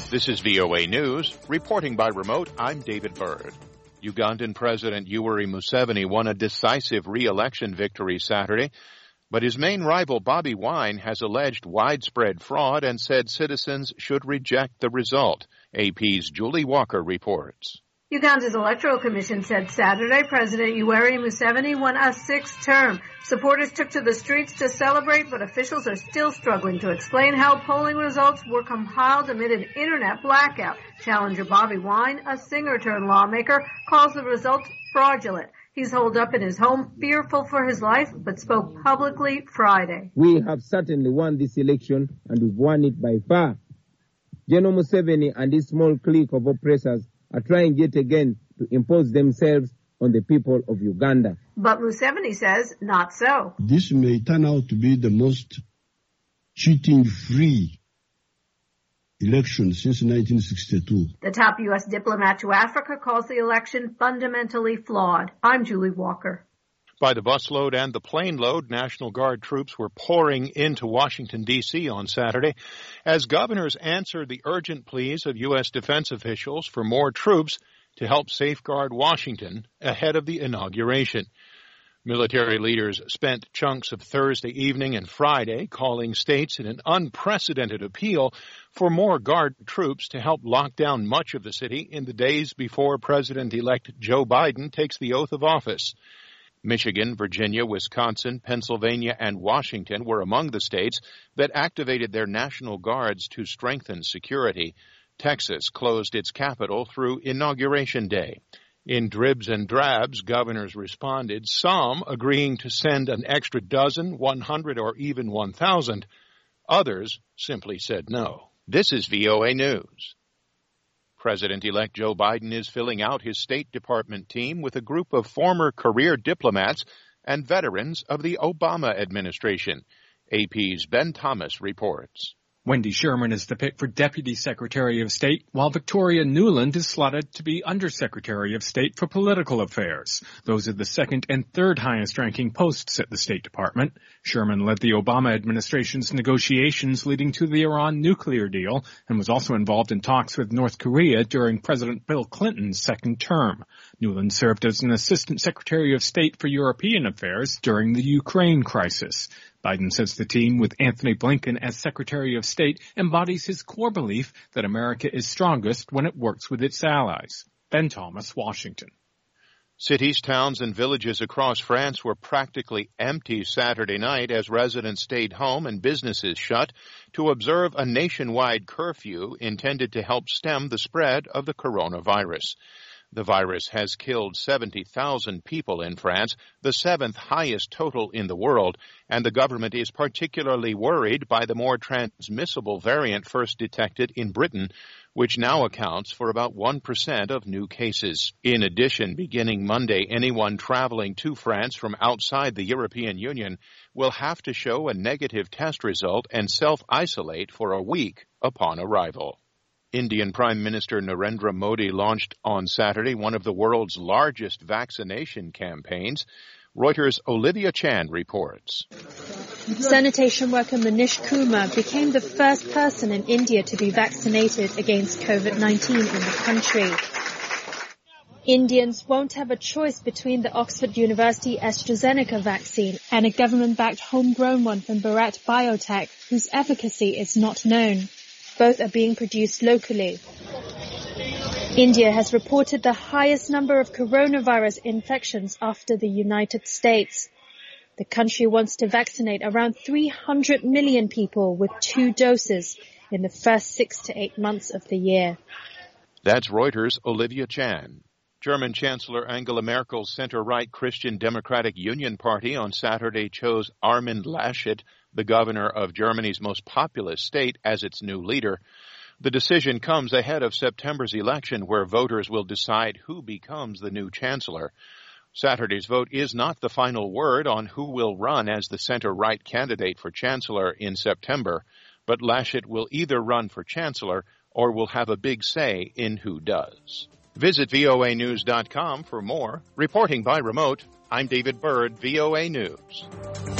This is VOA News. Reporting by remote, I'm David Byrd. Ugandan President Yoweri Museveni won a decisive re-election victory Saturday, but his main rival Bobi Wine has alleged widespread fraud and said citizens should reject the result. AP's Julie Walker reports. Uganda's Electoral Commission said Saturday President Yoweri Museveni won a sixth term. Supporters took to the streets to celebrate, but officials are still struggling to explain how polling results were compiled amid an internet blackout. Challenger Bobi Wine, a singer-turned-lawmaker, calls the results fraudulent. He's holed up in his home, fearful for his life, but spoke publicly Friday. We have certainly won this election, and we've won it by far. General Museveni and his small clique of oppressors are trying yet again to impose themselves on the people of Uganda. But Museveni says not so. This may turn out to be the most cheating-free election since 1962. The top U.S. diplomat to Africa calls the election fundamentally flawed. I'm Julie Walker. By the busload and the plane load, National Guard troops were pouring into Washington, D.C. on Saturday as governors answered the urgent pleas of U.S. defense officials for more troops to help safeguard Washington ahead of the inauguration. Military leaders spent chunks of Thursday evening and Friday calling states in an unprecedented appeal for more Guard troops to help lock down much of the city in the days before President-elect Joe Biden takes the oath of office. Michigan, Virginia, Wisconsin, Pennsylvania, and Washington were among the states that activated their National Guards to strengthen security. Texas closed its capital through Inauguration Day. In dribs and drabs, governors responded, some agreeing to send an extra dozen, 100, or even 1,000. Others simply said no. This is VOA News. President-elect Joe Biden is filling out his State Department team with a group of former career diplomats and veterans of the Obama administration. AP's Ben Thomas reports. Wendy Sherman is the pick for Deputy Secretary of State, while Victoria Nuland is slotted to be Undersecretary of State for Political Affairs. Those are the second and third highest-ranking posts at the State Department. Sherman led the Obama administration's negotiations leading to the Iran nuclear deal and was also involved in talks with North Korea during President Bill Clinton's second term. Nuland served as an Assistant Secretary of State for European Affairs during the Ukraine crisis. Biden says the team, with Anthony Blinken as Secretary of State, embodies his core belief that America is strongest when it works with its allies. Ben Thomas, Washington. Cities, towns, and villages across France were practically empty Saturday night as residents stayed home and businesses shut to observe a nationwide curfew intended to help stem the spread of the coronavirus. The virus has killed 70,000 people in France, the seventh highest total in the world, and the government is particularly worried by the more transmissible variant first detected in Britain, which now accounts for about 1% of new cases. In addition, beginning Monday, anyone traveling to France from outside the European Union will have to show a negative test result and self-isolate for a week upon arrival. Indian Prime Minister Narendra Modi launched on Saturday one of the world's largest vaccination campaigns. Reuters' Olivia Chan reports. Sanitation worker Manish Kumar became the first person in India to be vaccinated against COVID-19 in the country. Indians won't have a choice between the Oxford University AstraZeneca vaccine and a government-backed homegrown one from Bharat Biotech, whose efficacy is not known. Both are being produced locally. India has reported the highest number of coronavirus infections after the United States. The country wants to vaccinate around 300 million people with 2 doses in the first 6 to 8 months of the year. That's Reuters' Olivia Chan. German Chancellor Angela Merkel's center-right Christian Democratic Union Party on Saturday chose Armin Laschet, the governor of Germany's most populous state, as its new leader. The decision comes ahead of September's election, where voters will decide who becomes the new chancellor. Saturday's vote is not the final word on who will run as the center-right candidate for chancellor in September, but Laschet will either run for chancellor or will have a big say in who does. Visit voanews.com for more. Reporting by remote, I'm David Byrd, VOA News.